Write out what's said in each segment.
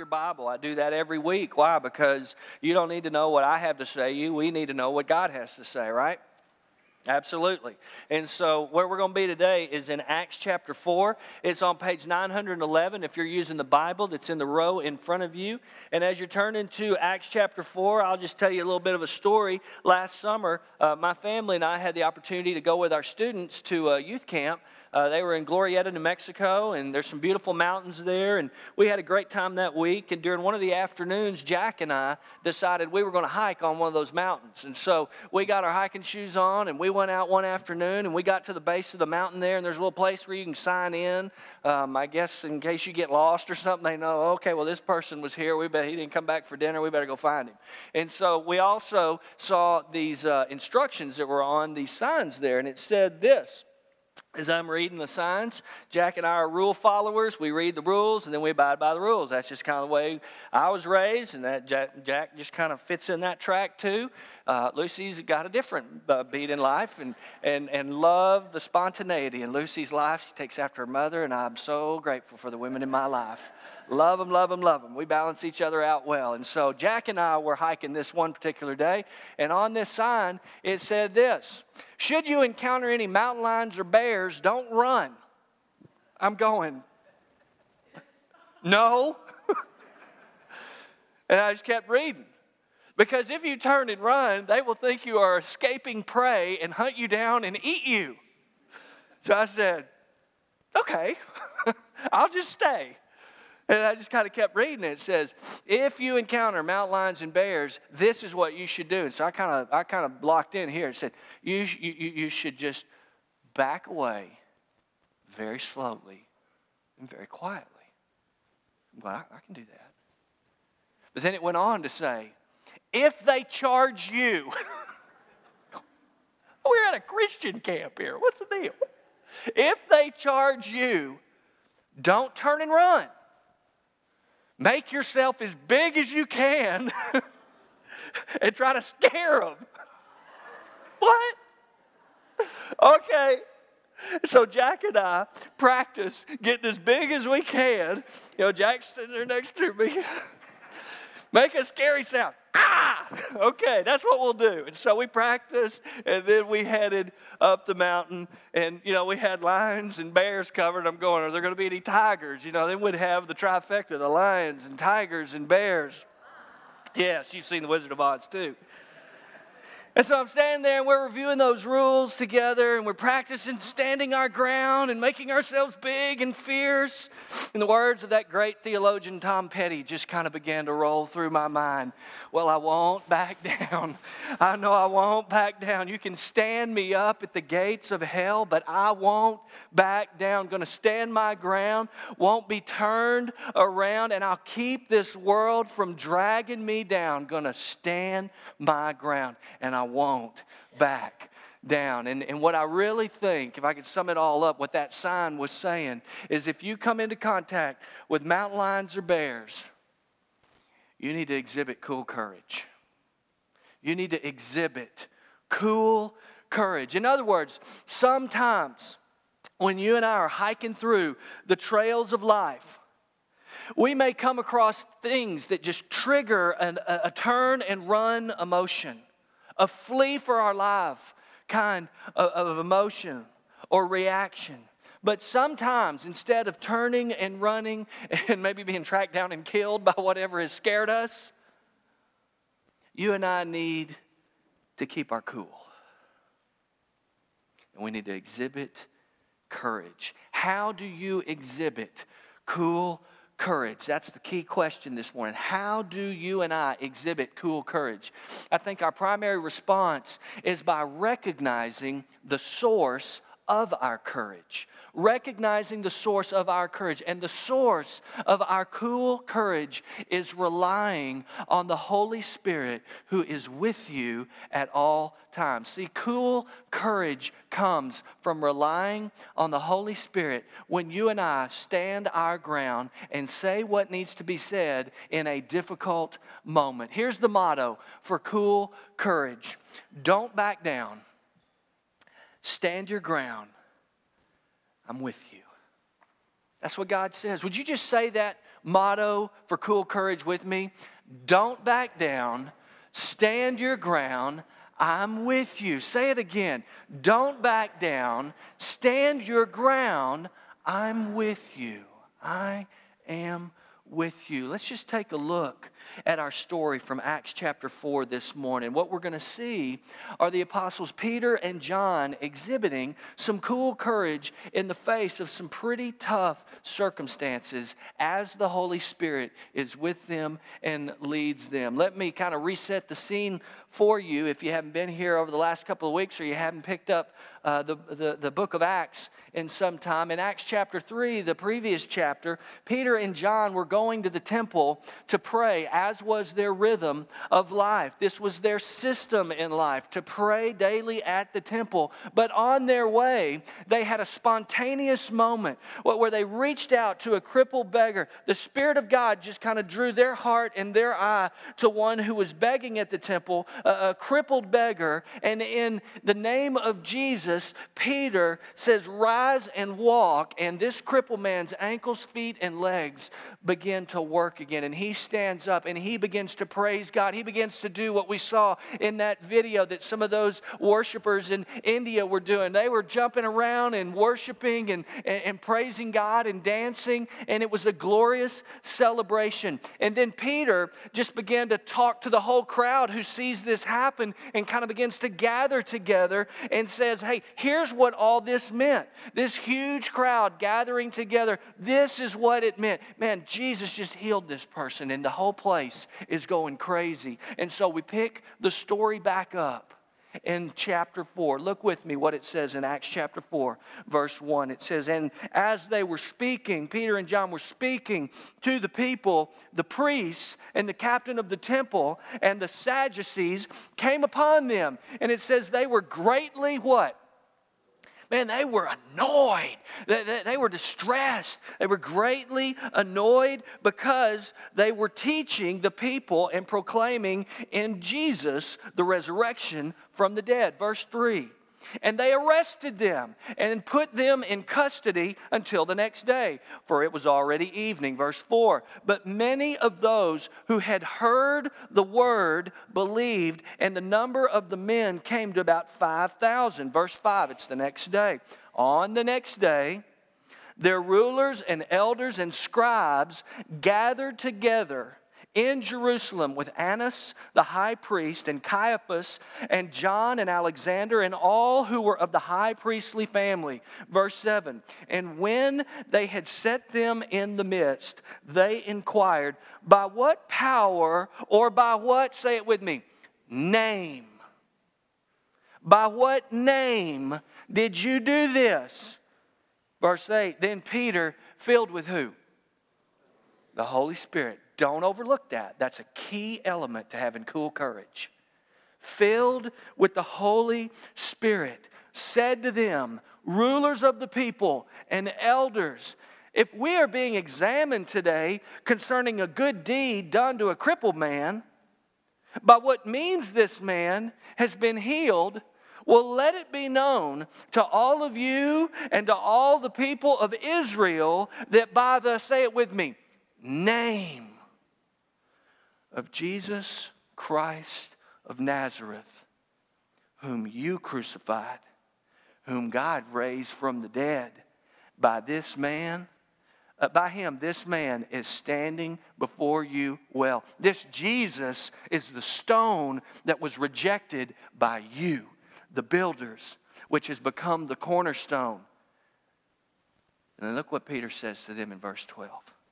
your Bible. I do that every week. Why? Because you don't need to know what I have to say. We need to know what God has to say, right? Absolutely. And so where we're going to be today is in Acts chapter 4. It's on page 911 if you're using the Bible that's in the row in front of you. And as you're turning to Acts chapter 4, I'll just tell you a little bit of a story. Last summer, my family and I had the opportunity to go with our students to a youth camp. They were in Glorieta, New Mexico, and there's some beautiful mountains there. And we had a great time that week. And during one of the afternoons, Jack and I decided we were going to hike on one of those mountains. And so we got our hiking shoes on, and we went out one afternoon, and we got to the base of the mountain there, and there's a little place where you can sign in. I guess in case you get lost or something, they know, okay, well, this person was here. He didn't come back for dinner. We better go find him. And so we also saw these instructions that were on these signs there, and it said this. As I'm reading the signs, Jack and I are rule followers. We read the rules, and then we abide by the rules. That's just kind of the way I was raised, and that Jack just kind of fits in that track too. Lucy's got a different beat in life and love the spontaneity. In Lucy's life, she takes after her mother, and I'm so grateful for the women in my life. Love them, love them, love them. We balance each other out well. And so Jack and I were hiking this one particular day, and on this sign, it said this: should you encounter any mountain lions or bears, don't run. I'm going, no. And I just kept reading. Because if you turn and run, they will think you are escaping prey and hunt you down and eat you. So I said, okay, I'll just stay. And I just kind of kept reading it. It says, if you encounter mountain lions and bears, this is what you should do. And so I kind of blocked in here. It said, you should just back away very slowly and very quietly. Well, I can do that. But then it went on to say, if they charge you, we're at a Christian camp here. What's the deal? If they charge you, don't turn and run. Make yourself as big as you can and try to scare them. What? Okay. So Jack and I practice getting as big as we can. You know, Jack's sitting there next to me. Make a scary sound. Ah! Okay, that's what we'll do. And so we practiced, and then we headed up the mountain, and, you know, we had lions and bears covered. I'm going, are there going to be any tigers? You know, then we'd have the trifecta, the lions and tigers and bears. Yes, you've seen The Wizard of Oz, too. And so I'm standing there, and we're reviewing those rules together, and we're practicing standing our ground and making ourselves big and fierce. And the words of that great theologian Tom Petty just kind of began to roll through my mind. Well, I won't back down. I know I won't back down. You can stand me up at the gates of hell, but I won't back down. I'm going to stand my ground, won't be turned around, and I'll keep this world from dragging me down. Going to stand my ground, and I won't back down. And what I really think, if I could sum it all up, what that sign was saying is if you come into contact with mountain lions or bears, you need to exhibit cool courage. You need to exhibit cool courage. In other words, sometimes when you and I are hiking through the trails of life, we may come across things that just trigger a turn and run emotion. A flee for our life kind of emotion or reaction. But sometimes, instead of turning and running and maybe being tracked down and killed by whatever has scared us, you and I need to keep our cool. And we need to exhibit courage. How do you exhibit cool courage? That's the key question this morning. How do you and I exhibit cool courage? I think our primary response is by recognizing the source of our courage. Recognizing the source of our courage. And the source of our cool courage is relying on the Holy Spirit who is with you at all times. See, cool courage comes from relying on the Holy Spirit when you and I stand our ground and say what needs to be said in a difficult moment. Here's the motto for cool courage. Don't back down. Stand your ground. I'm with you. That's what God says. Would you just say that motto for Cool Courage with me? Don't back down. Stand your ground. I'm with you. Say it again. Don't back down. Stand your ground. I'm with you. I am with you. Let's just take a look at our story from Acts chapter 4 this morning. What we're going to see are the apostles Peter and John exhibiting some cool courage in the face of some pretty tough circumstances as the Holy Spirit is with them and leads them. Let me kind of reset the scene for you if you haven't been here over the last couple of weeks or you haven't picked up the book of Acts in some time. In Acts chapter 3, the previous chapter, Peter and John were going to the temple to pray, as was their rhythm of life. This was their system in life, to pray daily at the temple. But on their way, they had a spontaneous moment where they reached out to a crippled beggar. The Spirit of God just kind of drew their heart and their eye to one who was begging at the temple, a crippled beggar. And in the name of Jesus, Peter says, "Rise and walk." And this crippled man's ankles, feet, and legs begin to work again. And he stands up and he begins to praise God. He begins to do what we saw in that video that some of those worshipers in India were doing. They were jumping around and worshiping and praising God and dancing. And it was a glorious celebration. And then Peter just began to talk to the whole crowd who sees this happen and kind of begins to gather together and says, hey, here's what all this meant. This huge crowd gathering together, this is what it meant. Man, Jesus just healed this person and the whole place is going crazy. And so we pick the story back up in chapter 4. Look with me what it says in Acts chapter 4, verse 1. It says, "And as they were speaking," Peter and John were speaking to the people, "the priests and the captain of the temple and the Sadducees came upon them." And it says they were greatly what? Man, they were annoyed. They were distressed. They were greatly annoyed because they were teaching the people and proclaiming in Jesus the resurrection from the dead. Verse 3. "And they arrested them and put them in custody until the next day, for it was already evening." Verse 4. "But many of those who had heard the word believed, and the number of the men came to about 5,000. Verse 5, it's the next day. "On the next day, their rulers and elders and scribes gathered together in Jerusalem with Annas the high priest and Caiaphas and John and Alexander and all who were of the high priestly family." Verse 7. "And when they had set them in the midst, they inquired, by what power," or by what, say it with me, name. "By what name did you do this?" Verse 8. "Then Peter, filled with" who? The Holy Spirit. Don't overlook that. That's a key element to having cool courage. "Filled with the Holy Spirit, said to them, rulers of the people and elders." If we are being examined today concerning a good deed done to a crippled man, by what means this man has been healed, well, let it be known to all of you and to all the people of Israel that by the, say it with me, name of Jesus Christ of Nazareth, whom you crucified, whom God raised from the dead, by him this man is standing before you well. This Jesus is the stone that was rejected by you, the builders, which has become the cornerstone." And then look what Peter says to them in verse 12.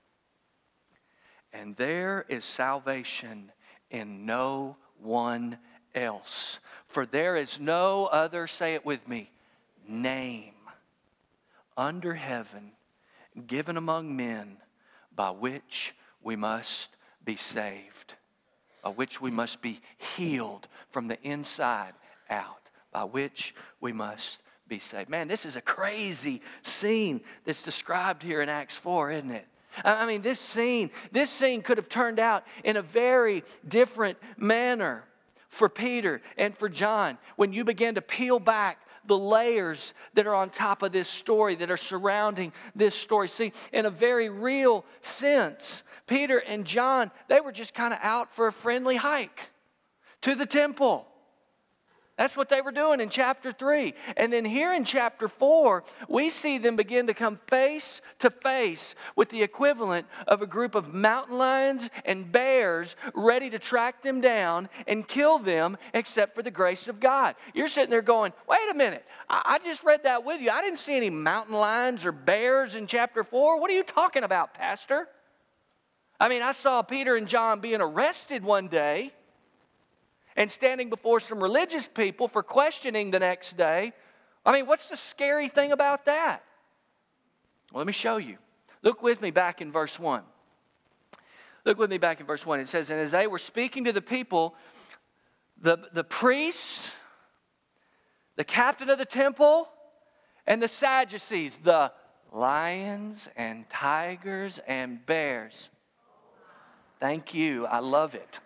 "And there is salvation in no one else. For there is no other," say it with me, "name under heaven given among men by which we must be saved." By which we must be healed from the inside out. By which we must be saved. Man, this is a crazy scene that's described here in Acts 4, isn't it? I mean, this scene could have turned out in a very different manner for Peter and for John when you begin to peel back the layers that are on top of this story, that are surrounding this story. See, in a very real sense, Peter and John, they were just kind of out for a friendly hike to the temple. That's what they were doing in chapter 3. And then here in chapter 4, we see them begin to come face to face with the equivalent of a group of mountain lions and bears ready to track them down and kill them, except for the grace of God. You're sitting there going, wait a minute, I just read that with you. I didn't see any mountain lions or bears in chapter 4. What are you talking about, Pastor? I mean, I saw Peter and John being arrested one day and standing before some religious people for questioning the next day. I mean, what's the scary thing about that? Well, let me show you. Look with me back in verse 1. Look with me back in verse 1. It says, and as they were speaking to the people, the priests, the captain of the temple, and the Sadducees, the lions and tigers and bears. Thank you. I love it.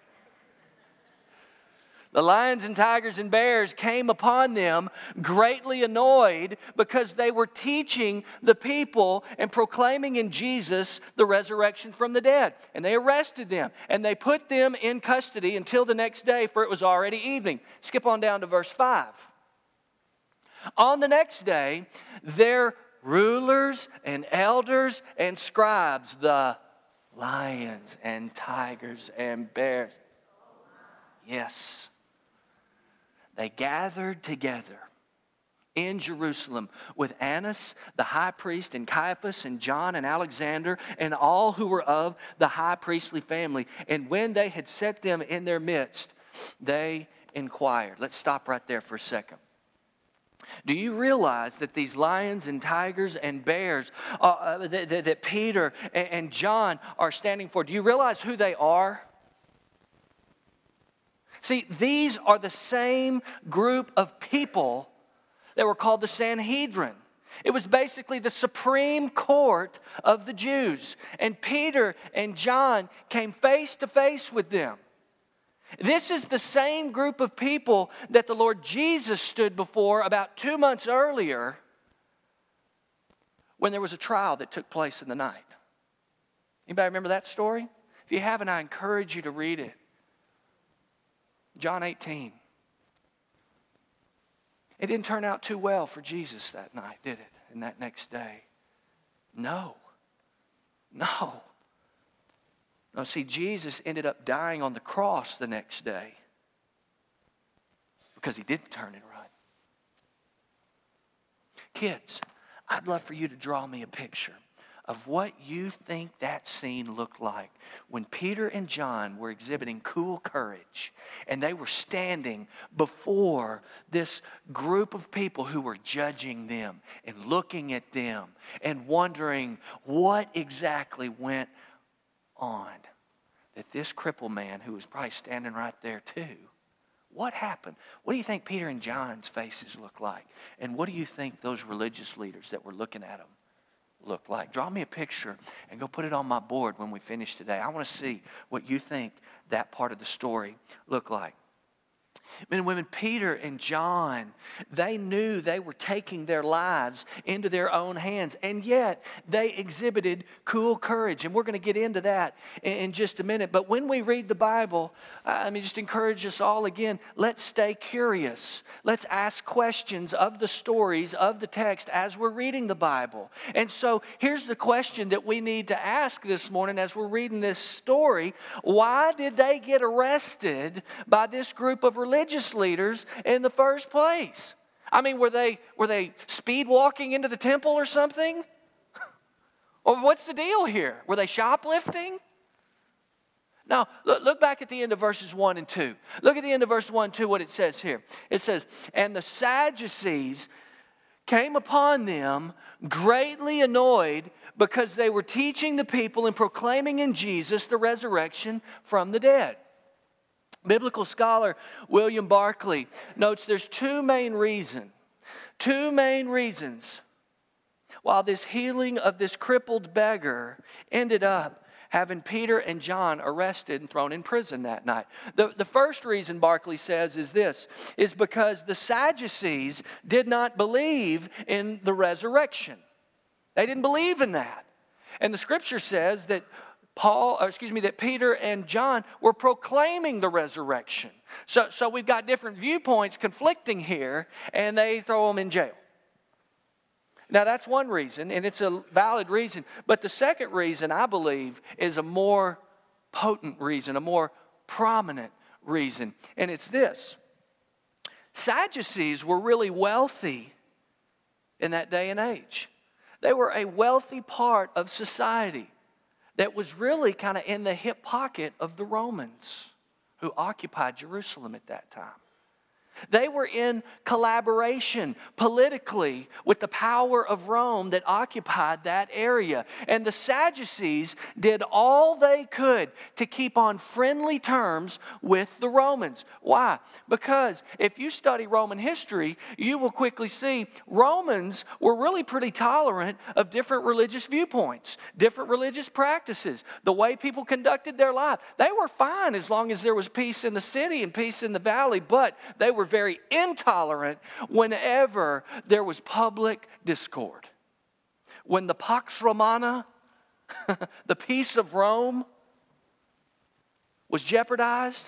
The lions and tigers and bears came upon them, greatly annoyed because they were teaching the people and proclaiming in Jesus the resurrection from the dead. And they arrested them, and they put them in custody until the next day, for it was already evening. Skip on down to verse 5. On the next day, their rulers and elders and scribes, the lions and tigers and bears, yes, they gathered together in Jerusalem with Annas, the high priest, and Caiaphas, and John, and Alexander, and all who were of the high priestly family. And when they had set them in their midst, they inquired. Let's stop right there for a second. Do you realize that these lions and tigers and bears that Peter and John are standing for, do you realize who they are? See, these are the same group of people that were called the Sanhedrin. It was basically the supreme court of the Jews. And Peter and John came face to face with them. This is the same group of people that the Lord Jesus stood before about 2 months earlier when there was a trial that took place in the night. Anybody remember that story? If you haven't, I encourage you to read it. John 18. It didn't turn out too well for Jesus that night, did it? And that next day? No. No, see, Jesus ended up dying on the cross the next day because he didn't turn it right. Kids, I'd love for you to draw me a picture of what you think that scene looked like when Peter and John were exhibiting cool courage and they were standing before this group of people who were judging them and looking at them and wondering what exactly went on. That this crippled man, who was probably standing right there too, what happened? What do you think Peter and John's faces look like? And what do you think those religious leaders that were looking at them look like? Draw me a picture and go put it on my board when we finish today. I want to see what you think that part of the story looked like. Men and women, Peter and John, they knew they were taking their lives into their own hands, and yet they exhibited cool courage. And we're going to get into that in just a minute. But when we read the Bible, just encourage us all again, let's stay curious. Let's ask questions of the stories of the text as we're reading the Bible. And so here's the question that we need to ask this morning as we're reading this story. Why did they get arrested by this group of religious leaders in the first place? I mean, were they speed walking into the temple or something? Or what's the deal here? Were they shoplifting? Now, look back at the end of verses 1 and 2. Look at the end of verse 1 and 2, what it says here. It says, and the Sadducees came upon them greatly annoyed because they were teaching the people and proclaiming in Jesus the resurrection from the dead. Biblical scholar William Barclay notes there's two main reasons why this healing of this crippled beggar ended up having Peter and John arrested and thrown in prison that night. The first reason Barclay says is this, is because the Sadducees did not believe in the resurrection. They didn't believe in that. And the scripture says that that Peter and John were proclaiming the resurrection. So we've got different viewpoints conflicting here, and they throw them in jail. Now that's one reason, and it's a valid reason. But the second reason, I believe, is a more potent reason, a more prominent reason. And it's this. Sadducees were really wealthy in that day and age. They were a wealthy part of society that was really kind of in the hip pocket of the Romans who occupied Jerusalem at that time. They were in collaboration politically with the power of Rome that occupied that area. And the Sadducees did all they could to keep on friendly terms with the Romans. Why? Because if you study Roman history, you will quickly see Romans were really pretty tolerant of different religious viewpoints, different religious practices, the way people conducted their life. They were fine as long as there was peace in the city and peace in the valley, but they were very intolerant whenever there was public discord. When the Pax Romana, the peace of Rome, was jeopardized,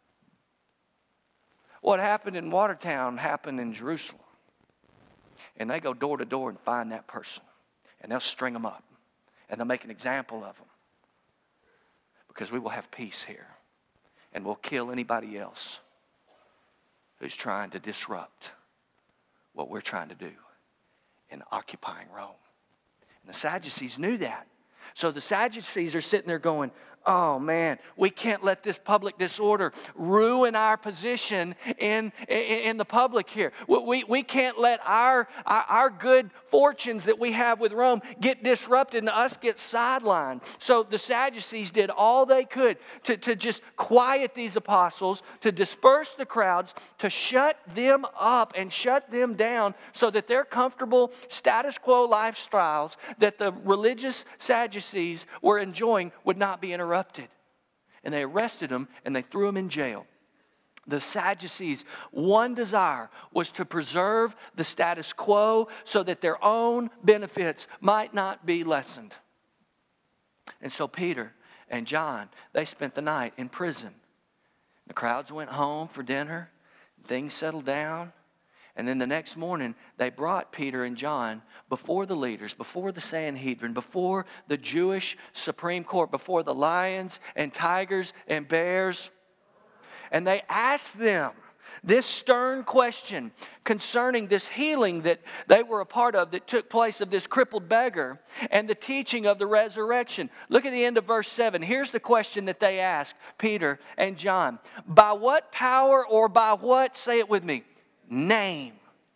what happened in Watertown happened in Jerusalem. And they go door to door and find that person. And they'll string them up. And they'll make an example of them. Because we will have peace here. And we'll kill anybody else who's trying to disrupt what we're trying to do in occupying Rome. And the Sadducees knew that. So the Sadducees are sitting there going, oh man, we can't let this public disorder ruin our position in the public here. We can't let our good fortunes that we have with Rome get disrupted and us get sidelined. So the Sadducees did all they could to just quiet these apostles, to disperse the crowds, to shut them up and shut them down so that their comfortable status quo lifestyles that the religious Sadducees were enjoying would not be interrupted. And they arrested him and they threw him in jail. The Sadducees' one desire was to preserve the status quo so that their own benefits might not be lessened. And so Peter and John, they spent the night in prison. The crowds went home for dinner. Things settled down. And then the next morning, they brought Peter and John before the leaders, before the Sanhedrin, before the Jewish Supreme Court, before the lions and tigers and bears. And they asked them this stern question concerning this healing that they were a part of that took place of this crippled beggar and the teaching of the resurrection. Look at the end of verse 7. Here's the question that they asked Peter and John. By what power or by what, say it with me, name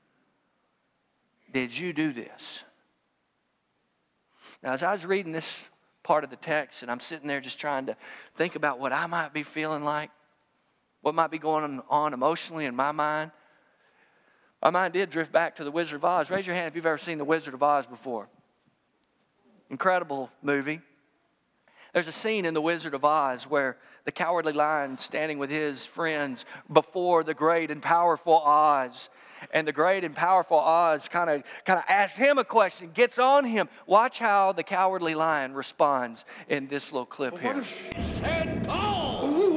did you do this? Now, as I was reading this part of the text and I'm sitting there just trying to think about what I might be feeling like, what might be going on emotionally in my mind did drift back to The Wizard of Oz. Raise your hand if you've ever seen The Wizard of Oz before. Incredible movie. There's a scene in The Wizard of Oz where the Cowardly Lion standing with his friends before the great and powerful Oz. And the great and powerful Oz kind of asks him a question, gets on him. Watch how the Cowardly Lion responds in this little clip here. What if she said no?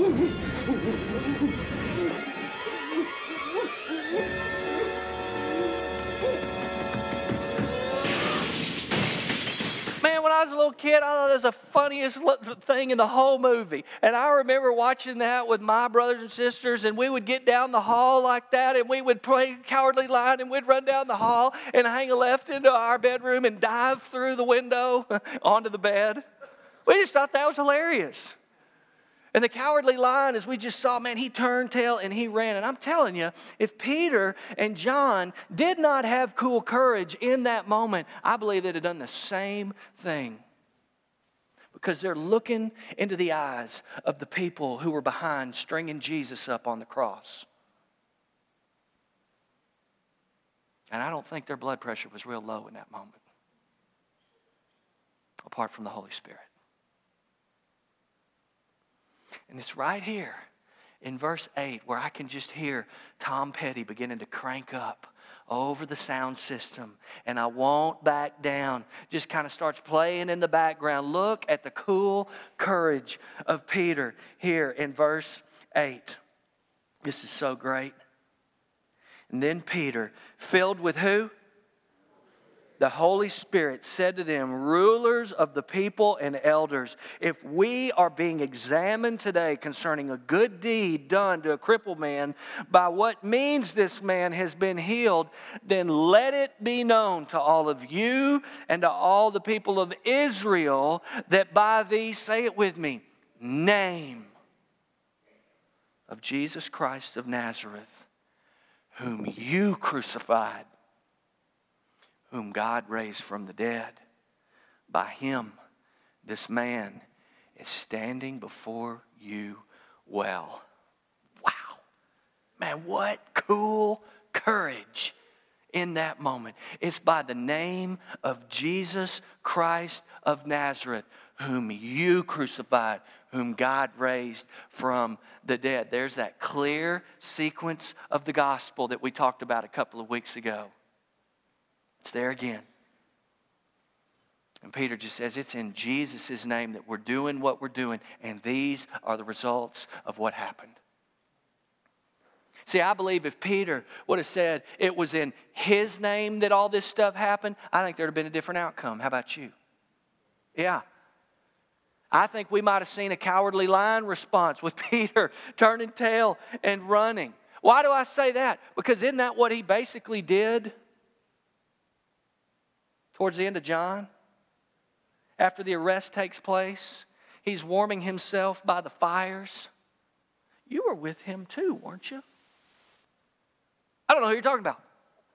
Man, when I was a little kid, I thought it was the funniest thing in the whole movie. And I remember watching that with my brothers and sisters, and we would get down the hall like that, and we would play Cowardly Lion, and we'd run down the hall and hang a left into our bedroom and dive through the window onto the bed. We just thought that was hilarious. And the Cowardly Lion, as we just saw, man, he turned tail and he ran. And I'm telling you, if Peter and John did not have cool courage in that moment, I believe they'd have done the same thing. Because they're looking into the eyes of the people who were behind stringing Jesus up on the cross. And I don't think their blood pressure was real low in that moment. Apart from the Holy Spirit. And it's right here in verse 8 where I can just hear Tom Petty beginning to crank up over the sound system. And I won't back down. Just kind of starts playing in the background. Look at the cool courage of Peter here in verse 8. This is so great. And then Peter, filled with who? The Holy Spirit, said to them, rulers of the people and elders, if we are being examined today concerning a good deed done to a crippled man, by what means this man has been healed, then let it be known to all of you and to all the people of Israel that by the, say it with me, name of Jesus Christ of Nazareth, whom you crucified, whom God raised from the dead. By him, this man is standing before you well. Wow. Man, what cool courage in that moment. It's by the name of Jesus Christ of Nazareth, whom you crucified, whom God raised from the dead. There's that clear sequence of the gospel that we talked about a couple of weeks ago. It's there again. And Peter just says, it's in Jesus' name that we're doing what we're doing. And these are the results of what happened. See, I believe if Peter would have said it was in his name that all this stuff happened, I think there would have been a different outcome. How about you? Yeah. I think we might have seen a cowardly lion response with Peter turning tail and running. Why do I say that? Because isn't that what he basically did towards the end of John? After the arrest takes place, he's warming himself by the fires. You were with him too, weren't you? I don't know who you're talking about.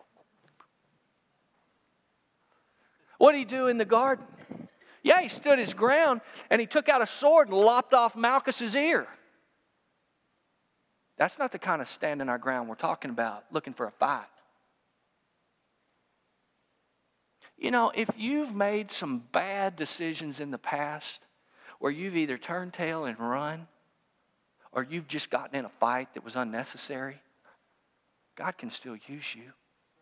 What did he do in the garden? Yeah, he stood his ground and he took out a sword and lopped off Malchus's ear. That's not the kind of standing our ground we're talking about, looking for a fight. You know, if you've made some bad decisions in the past where you've either turned tail and run or you've just gotten in a fight that was unnecessary, God can still use you.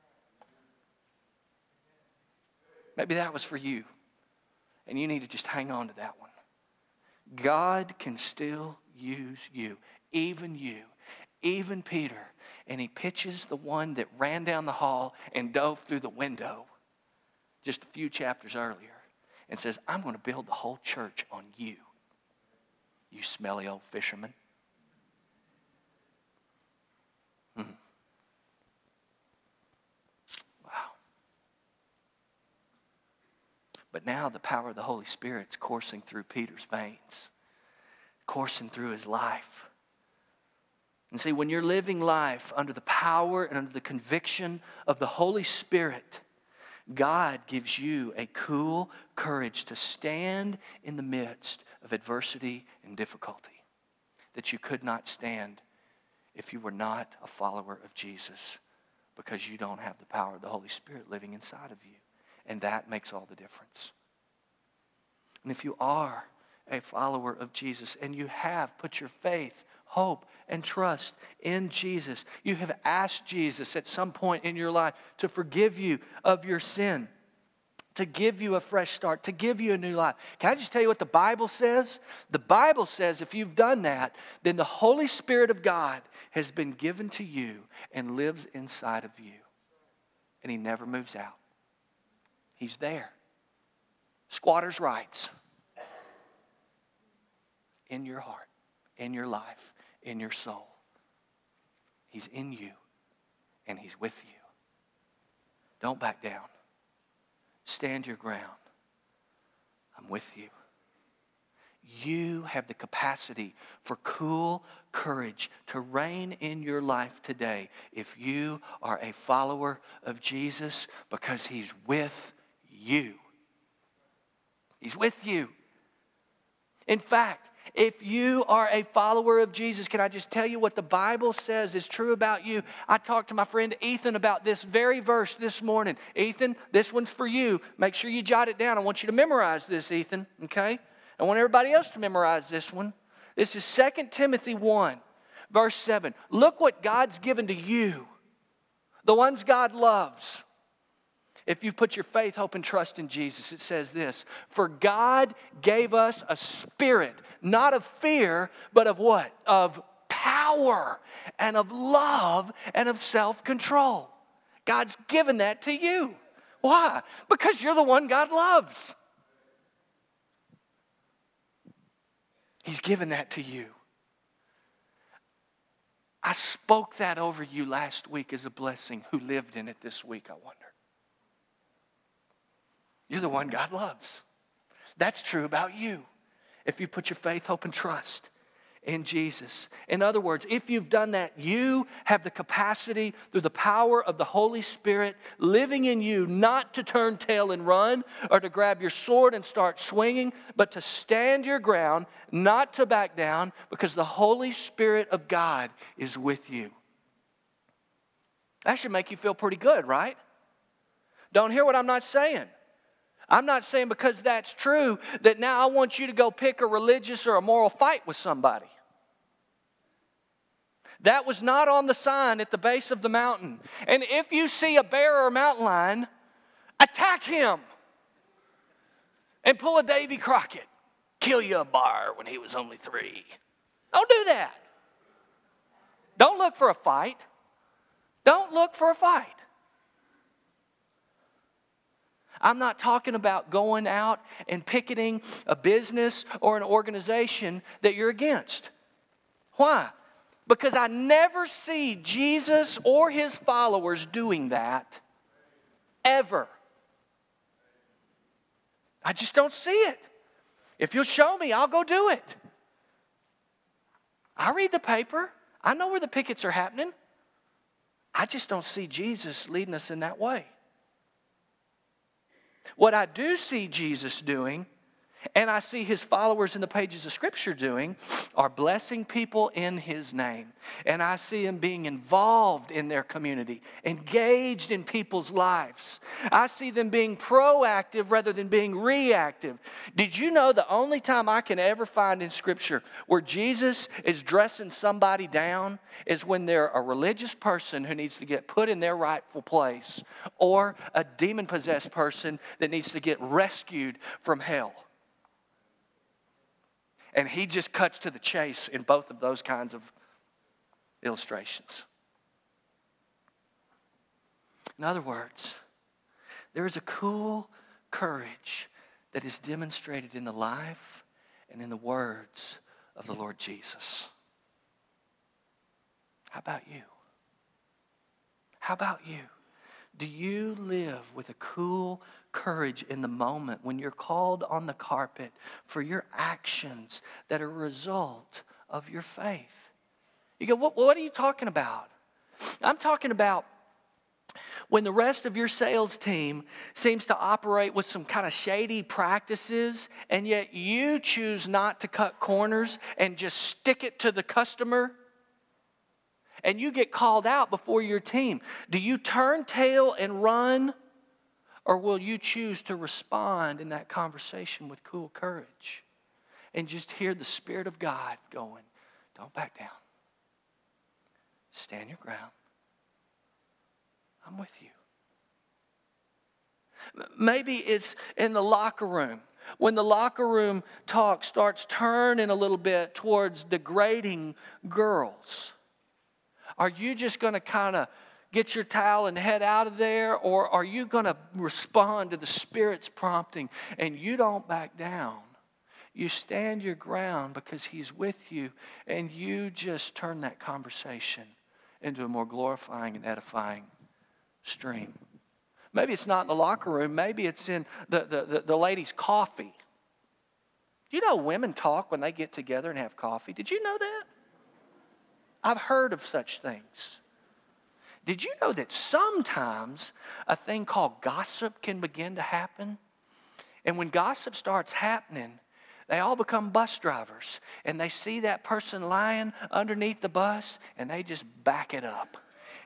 Maybe that was for you, and you need to just hang on to that one. God can still use you, even Peter. And he pitches the one that ran down the hall and dove through the window just a few chapters earlier and says, I'm going to build the whole church on you, you smelly old fisherman. Wow. But now the power of the Holy Spirit's coursing through Peter's veins, coursing through his life. And see, when you're living life under the power and under the conviction of the Holy Spirit, God gives you a cool courage to stand in the midst of adversity and difficulty that you could not stand if you were not a follower of Jesus, because you don't have the power of the Holy Spirit living inside of you. And that makes all the difference. And if you are a follower of Jesus and you have put your faith, hope, and trust in Jesus, you have asked Jesus at some point in your life to forgive you of your sin, to give you a fresh start, to give you a new life. Can I just tell you what the Bible says? The Bible says if you've done that, then the Holy Spirit of God has been given to you and lives inside of you. And he never moves out. He's there. Squatter's rights. In your heart, in your life, in your soul. He's in you and he's with you. Don't back down. Stand your ground. I'm with you. You have the capacity for cool courage to reign in your life today if you are a follower of Jesus, because he's with you. He's with you. In fact, if you are a follower of Jesus, can I just tell you what the Bible says is true about you? I talked to my friend Ethan about this very verse this morning. Ethan, this one's for you. Make sure you jot it down. I want you to memorize this, Ethan, okay? I want everybody else to memorize this one. This is 2 Timothy 1, verse 7. Look what God's given to you, the ones God loves. If you put your faith, hope, and trust in Jesus, it says this: for God gave us a spirit, not of fear, but of what? Of power and of love and of self-control. God's given that to you. Why? Because you're the one God loves. He's given that to you. I spoke that over you last week as a blessing. Who lived in it this week, I wonder? You're the one God loves. That's true about you if you put your faith, hope, and trust in Jesus. In other words, if you've done that, you have the capacity through the power of the Holy Spirit living in you not to turn tail and run or to grab your sword and start swinging, but to stand your ground, not to back down, because the Holy Spirit of God is with you. That should make you feel pretty good, right? Don't hear what I'm not saying. I'm not saying because that's true that now I want you to go pick a religious or a moral fight with somebody. That was not on the sign at the base of the mountain. And if you see a bear or a mountain lion, attack him. And pull a Davy Crockett. Kill you a bar when he was only 3. Don't do that. Don't look for a fight. Don't look for a fight. I'm not talking about going out and picketing a business or an organization that you're against. Why? Because I never see Jesus or his followers doing that, ever. I just don't see it. If you'll show me, I'll go do it. I read the paper. I know where the pickets are happening. I just don't see Jesus leading us in that way. What I do see Jesus doing, and I see his followers in the pages of Scripture doing, are blessing people in his name. And I see them being involved in their community, engaged in people's lives. I see them being proactive rather than being reactive. Did you know the only time I can ever find in Scripture where Jesus is dressing somebody down is when they're a religious person who needs to get put in their rightful place, or a demon-possessed person that needs to get rescued from hell? And he just cuts to the chase in both of those kinds of illustrations. In other words, there is a cool courage that is demonstrated in the life and in the words of the Lord Jesus. How about you? How about you? Do you live with a cool courage in the moment when you're called on the carpet for your actions that are a result of your faith? You go, what are you talking about? I'm talking about when the rest of your sales team seems to operate with some kind of shady practices, and yet you choose not to cut corners and just stick it to the customer, and you get called out before your team. Do you turn tail and run, or will you choose to respond in that conversation with cool courage and just hear the Spirit of God going, don't back down. Stand your ground. I'm with you. Maybe it's in the locker room. When the locker room talk starts turning a little bit towards degrading girls, are you just going to kind of get your towel and head out of there? Or are you going to respond to the Spirit's prompting and you don't back down? You stand your ground because he's with you, and you just turn that conversation into a more glorifying and edifying stream. Maybe it's not in the locker room. Maybe it's in the ladies' coffee. Do you know women talk when they get together and have coffee? Did you know that? I've heard of such things. Did you know that sometimes a thing called gossip can begin to happen? And when gossip starts happening, they all become bus drivers. And they see that person lying underneath the bus, and they just back it up.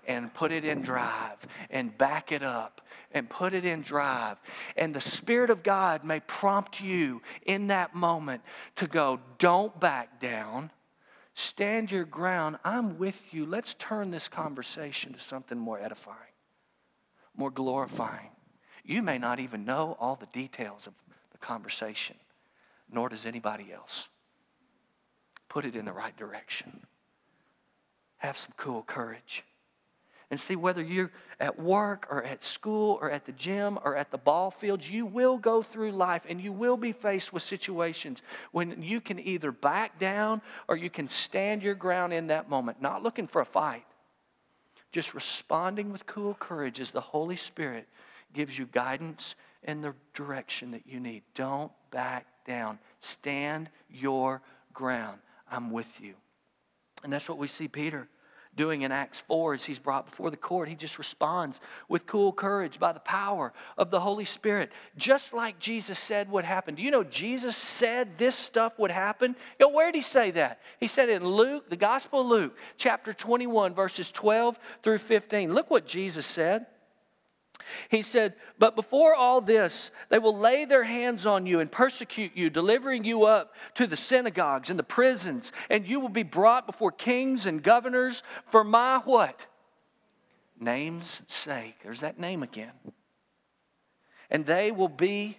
and put it in drive and back it up and put it in drive. And the Spirit of God may prompt you in that moment to go, don't back down. Stand your ground. I'm with you. Let's turn this conversation to something more edifying, more glorifying. You may not even know all the details of the conversation, nor does anybody else. Put it in the right direction. Have some cool courage. And see, whether you're at work or at school or at the gym or at the ball fields, you will go through life and you will be faced with situations when you can either back down or you can stand your ground in that moment, not looking for a fight, just responding with cool courage as the Holy Spirit gives you guidance and the direction that you need. Don't back down. Stand your ground. I'm with you. And that's what we see Peter doing in Acts 4 as he's brought before the court. He just responds with cool courage by the power of the Holy Spirit, just like Jesus said would happen. Do you know Jesus said this stuff would happen? You know, where did he say that? He said in Luke, the Gospel of Luke, chapter 21, verses 12 through 15. Look what Jesus said. He said, but before all this, they will lay their hands on you and persecute you, delivering you up to the synagogues and the prisons, and you will be brought before kings and governors for my what? Name's sake. There's that name again. And this will be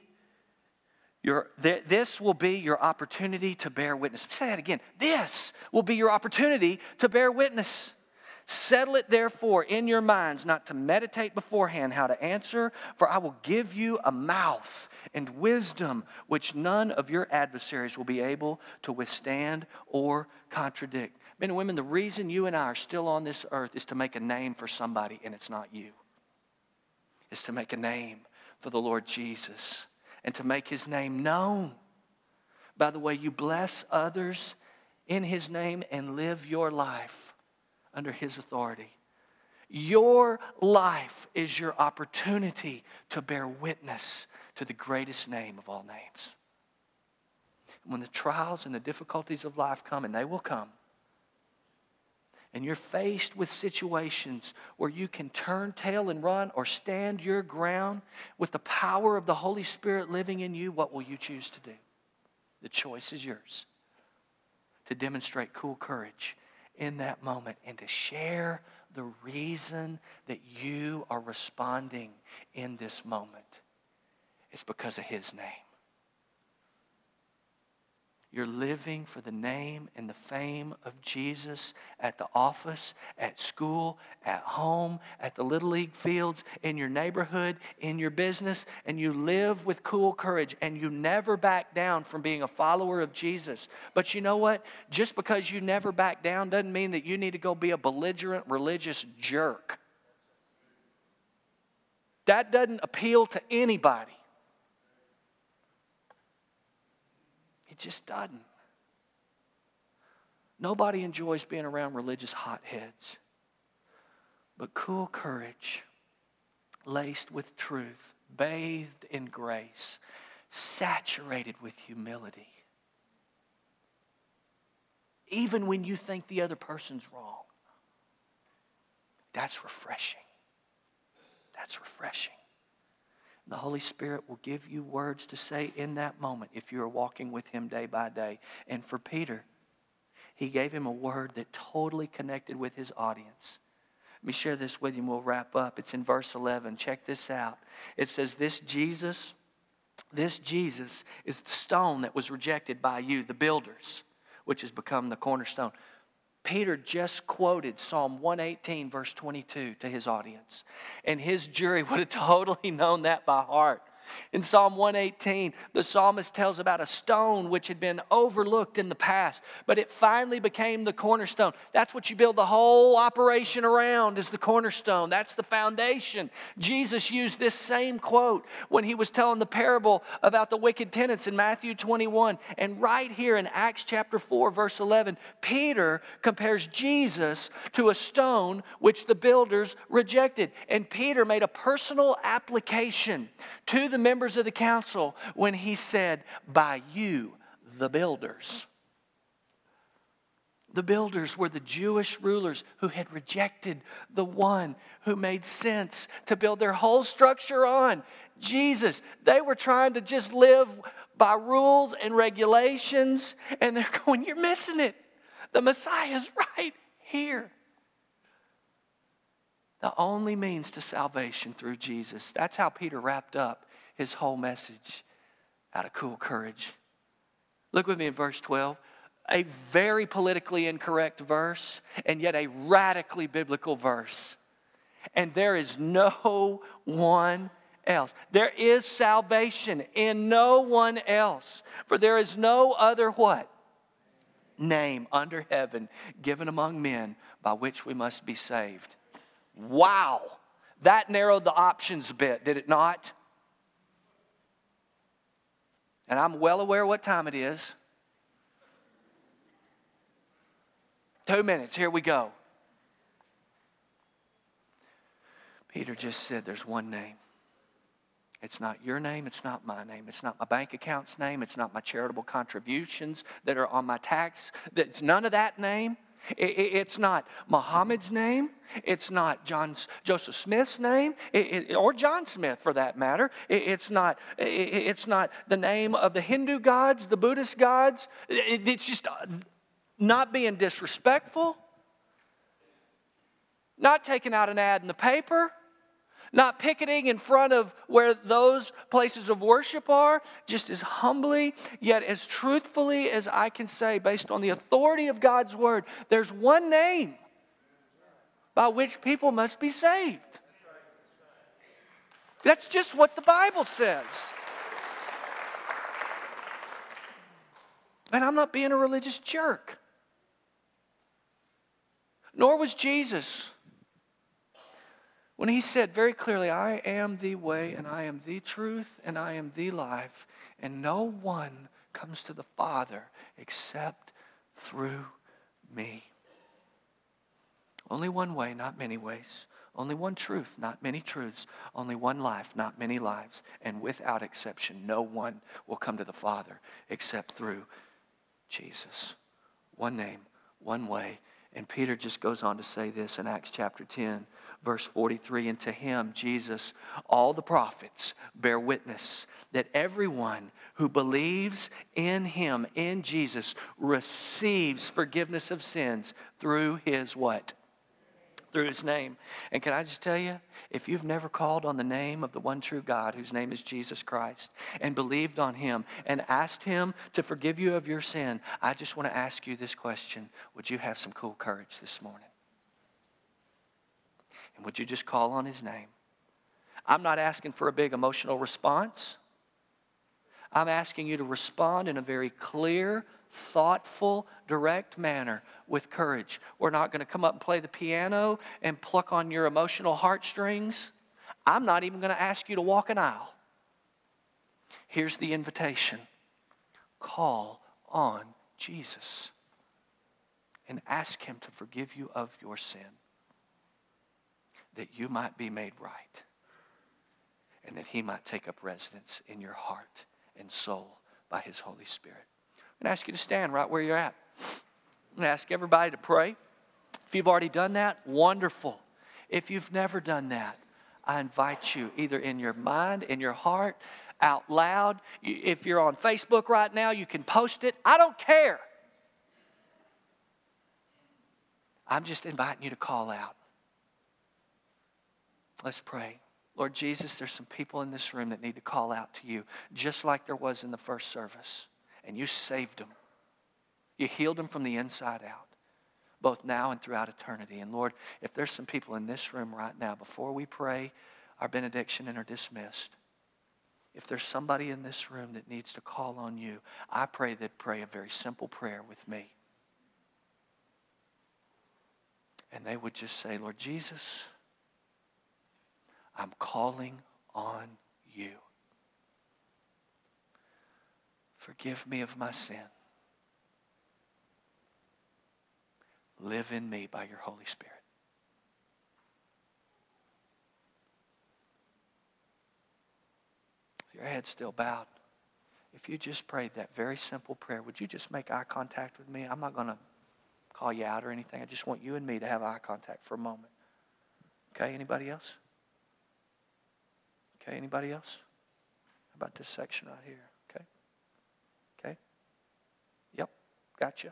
your opportunity to bear witness. Say that again. This will be your opportunity to bear witness. Settle it therefore in your minds not to meditate beforehand how to answer, for I will give you a mouth and wisdom which none of your adversaries will be able to withstand or contradict. Men and women, the reason you and I are still on this earth is to make a name for somebody, and it's not you. It's to make a name for the Lord Jesus and to make His name known by the way you bless others in His name and live your life under His authority. Your life is your opportunity to bear witness to the greatest name of all names. When the trials and the difficulties of life come, and they will come, and you're faced with situations where you can turn tail and run or stand your ground with the power of the Holy Spirit living in you, what will you choose to do? The choice is yours. To demonstrate cool courage in that moment and to share the reason that you are responding in this moment. It's because of His name. You're living for the name and the fame of Jesus at the office, at school, at home, at the Little League fields, in your neighborhood, in your business, and you live with cool courage and you never back down from being a follower of Jesus. But you know what? Just because you never back down doesn't mean that you need to go be a belligerent religious jerk. That doesn't appeal to anybody. It just doesn't. Nobody enjoys being around religious hotheads. But cool courage, laced with truth, bathed in grace, saturated with humility. Even when you think the other person's wrong. That's refreshing. That's refreshing. The Holy Spirit will give you words to say in that moment if you are walking with Him day by day. And for Peter, He gave him a word that totally connected with his audience. Let me share this with you and we'll wrap up. It's in verse 11. Check this out. It says, This Jesus is the stone that was rejected by you, the builders, which has become the cornerstone. Peter just quoted Psalm 118, verse 22 to his audience. And his jury would have totally known that by heart. In Psalm 118, the psalmist tells about a stone which had been overlooked in the past, but it finally became the cornerstone. That's what you build the whole operation around, is the cornerstone. That's the foundation. Jesus used this same quote when He was telling the parable about the wicked tenants in Matthew 21. And right here in Acts chapter 4, verse 11, Peter compares Jesus to a stone which the builders rejected. And Peter made a personal application to the members of the council when he said, by you, the builders. The builders were the Jewish rulers who had rejected the one who made sense to build their whole structure on, Jesus. They were trying to just live by rules and regulations, and they're going, you're missing it. The Messiah's right here. The only means to salvation through Jesus. That's how Peter wrapped up his whole message out of cool courage. Look with me in verse 12. A very politically incorrect verse, and yet a radically biblical verse. And there is no one else. There is salvation in no one else. For there is no other what? Name under heaven given among men by which we must be saved. Wow. That narrowed the options a bit, did it not? And I'm well aware what time it is. 2 minutes, here we go. Peter just said there's one name. It's not your name, it's not my name. It's not my bank account's name, it's not my charitable contributions that are on my tax. It's none of that name. It's not Muhammad's name. It's not Joseph Smith's name, or John Smith for that matter. It's not the name of the Hindu gods, the Buddhist gods. It's just not being disrespectful, not taking out an ad in the paper, not picketing in front of where those places of worship are, just as humbly, yet as truthfully as I can say, based on the authority of God's word, there's one name by which people must be saved. That's just what the Bible says. And I'm not being a religious jerk. Nor was Jesus. When he said very clearly, I am the way, and I am the truth, and I am the life, and no one comes to the Father except through me. Only one way, not many ways. Only one truth, not many truths. Only one life, not many lives. And without exception, no one will come to the Father except through Jesus. One name, one way. And Peter just goes on to say this in Acts chapter 10, verse 43. And to him, Jesus, all the prophets bear witness that everyone who believes in him, in Jesus, receives forgiveness of sins through his what? Through his name. And can I just tell you, if you've never called on the name of the one true God, whose name is Jesus Christ, and believed on him and asked him to forgive you of your sin, I just want to ask you this question. Would you have some cool courage this morning? And would you just call on his name? I'm not asking for a big emotional response. I'm asking you to respond in a very clear, thoughtful, direct manner with courage. We're not going to come up and play the piano and pluck on your emotional heartstrings. I'm not even going to ask you to walk an aisle. Here's the invitation. Call on Jesus and ask him to forgive you of your sin, that you might be made right, and that he might take up residence in your heart and soul by his Holy Spirit. I'm going to ask you to stand right where you're at. I'm going to ask everybody to pray. If you've already done that, wonderful. If you've never done that, I invite you either in your mind, in your heart, out loud. If you're on Facebook right now, you can post it. I don't care. I'm just inviting you to call out. Let's pray. Lord Jesus, there's some people in this room that need to call out to you, just like there was in the first service. And you saved them. You healed them from the inside out, both now and throughout eternity. And Lord, if there's some people in this room right now, before we pray our benediction and are dismissed, if there's somebody in this room that needs to call on you, I pray they'd pray a very simple prayer with me. And they would just say, Lord Jesus, I'm calling on you. Forgive me of my sin. Live in me by your Holy Spirit. With your head still bowed, if you just prayed that very simple prayer, would you just make eye contact with me? I'm not going to call you out or anything. I just want you and me to have eye contact for a moment. Okay, anybody else? Okay, anybody else? How about this section right here? Okay? Okay? Yep, gotcha.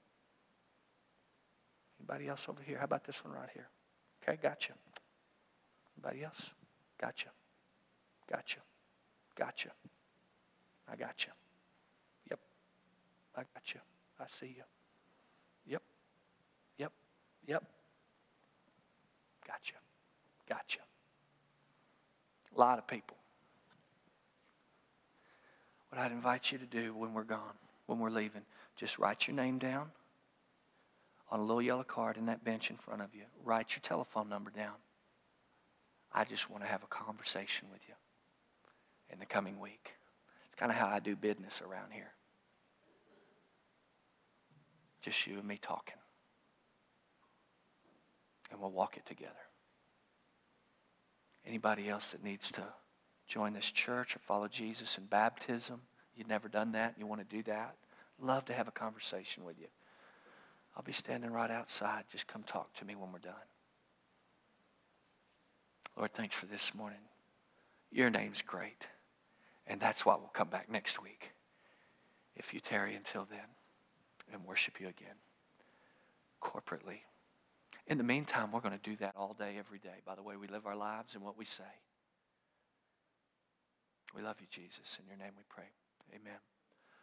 Anybody else over here? How about this one right here? Okay, gotcha. Anybody else? Gotcha. Gotcha. Gotcha. I gotcha. Yep. I gotcha. I see you. Yep. Yep. Yep. Gotcha. Gotcha. A lot of people. What I'd invite you to do when we're gone, when we're leaving, just write your name down on a little yellow card in that bench in front of you. Write your telephone number down. I just want to have a conversation with you in the coming week. It's kind of how I do business around here. Just you and me talking. And we'll walk it together. Anybody else that needs to join this church or follow Jesus in baptism, you've never done that, and you want to do that, love to have a conversation with you. I'll be standing right outside. Just come talk to me when we're done. Lord, thanks for this morning. Your name's great. And that's why we'll come back next week, if you tarry until then, and worship you again, corporately. In the meantime, we're going to do that all day, every day, by the way we live our lives and what we say. We love you, Jesus. In your name we pray. Amen.